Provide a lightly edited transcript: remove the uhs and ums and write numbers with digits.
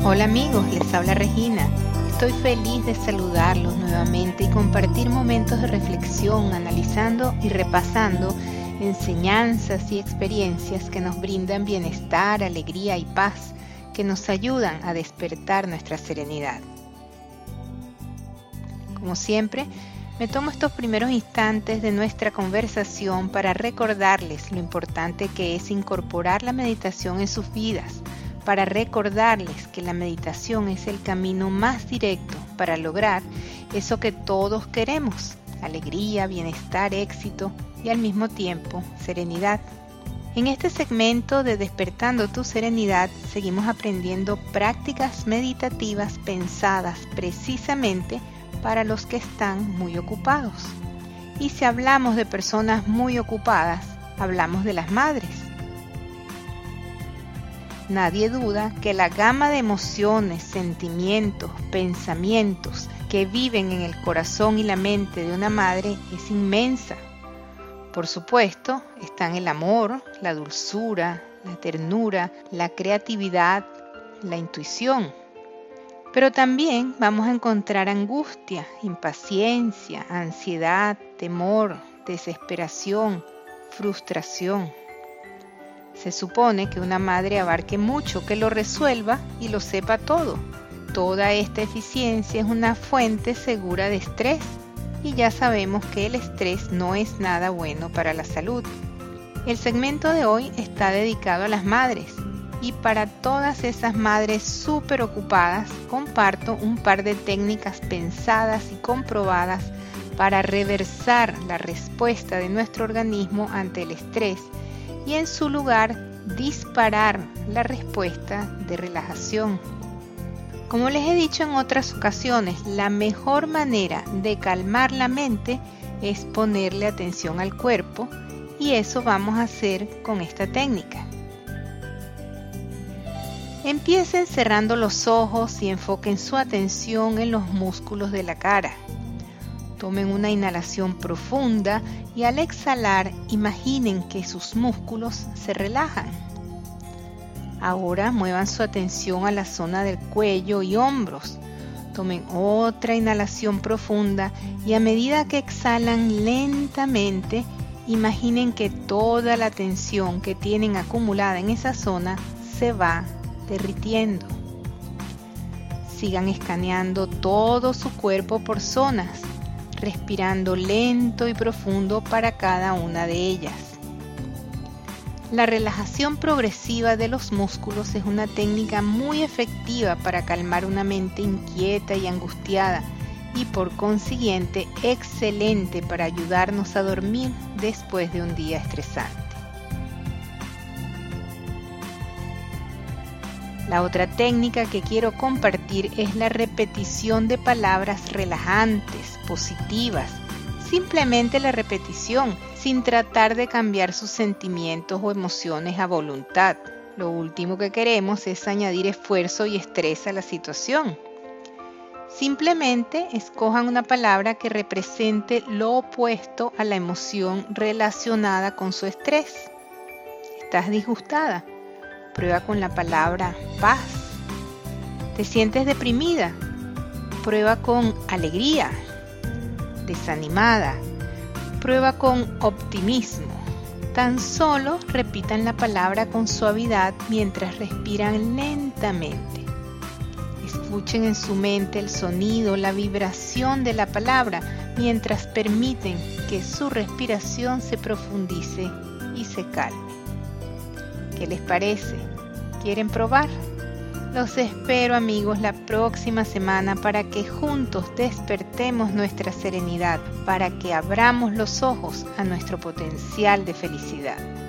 Hola amigos, les habla Regina. Estoy feliz de saludarlos nuevamente y compartir momentos de reflexión, analizando y repasando enseñanzas y experiencias que nos brindan bienestar, alegría y paz, que nos ayudan a despertar nuestra serenidad. Como siempre, me tomo estos primeros instantes de nuestra conversación para recordarles lo importante que es incorporar la meditación en sus vidas, para recordarles que la meditación es el camino más directo para lograr eso que todos queremos: alegría, bienestar, éxito y al mismo tiempo serenidad. En este segmento de Despertando tu Serenidad seguimos aprendiendo prácticas meditativas pensadas precisamente para los que están muy ocupados. Y si hablamos de personas muy ocupadas, hablamos de las madres. Nadie duda que la gama de emociones, sentimientos, pensamientos que viven en el corazón y la mente de una madre es inmensa. Por supuesto, están el amor, la dulzura, la ternura, la creatividad, la intuición. Pero también vamos a encontrar angustia, impaciencia, ansiedad, temor, desesperación, frustración. Se supone que una madre abarque mucho, que lo resuelva y lo sepa todo. Toda esta eficiencia es una fuente segura de estrés y ya sabemos que el estrés no es nada bueno para la salud. El segmento de hoy está dedicado a las madres y para todas esas madres súper ocupadas comparto un par de técnicas pensadas y comprobadas para reversar la respuesta de nuestro organismo ante el estrés y en su lugar disparar la respuesta de relajación. Como les he dicho en otras ocasiones, la mejor manera de calmar la mente es ponerle atención al cuerpo, y eso vamos a hacer con esta técnica. Empiecen cerrando los ojos y enfoquen su atención en los músculos de la cara. Tomen una inhalación profunda y al exhalar imaginen que sus músculos se relajan. Ahora muevan su atención a la zona del cuello y hombros. Tomen otra inhalación profunda y a medida que exhalan lentamente, imaginen que toda la tensión que tienen acumulada en esa zona se va derritiendo. Sigan escaneando todo su cuerpo por zonas, respirando lento y profundo para cada una de ellas. La relajación progresiva de los músculos es una técnica muy efectiva para calmar una mente inquieta y angustiada y por consiguiente excelente para ayudarnos a dormir después de un día estresante. La otra técnica que quiero compartir es la repetición de palabras relajantes, positivas. Simplemente la repetición, sin tratar de cambiar sus sentimientos o emociones a voluntad. Lo último que queremos es añadir esfuerzo y estrés a la situación. Simplemente escojan una palabra que represente lo opuesto a la emoción relacionada con su estrés. ¿Estás disgustada? Prueba con la palabra paz. ¿Te sientes deprimida? Prueba con alegría. Desanimada. Prueba con optimismo. Tan solo repitan la palabra con suavidad mientras respiran lentamente. Escuchen en su mente el sonido, la vibración de la palabra mientras permiten que su respiración se profundice y se calme. ¿Qué les parece? ¿Quieren probar? Los espero, amigos, la próxima semana para que juntos despertemos nuestra serenidad, para que abramos los ojos a nuestro potencial de felicidad.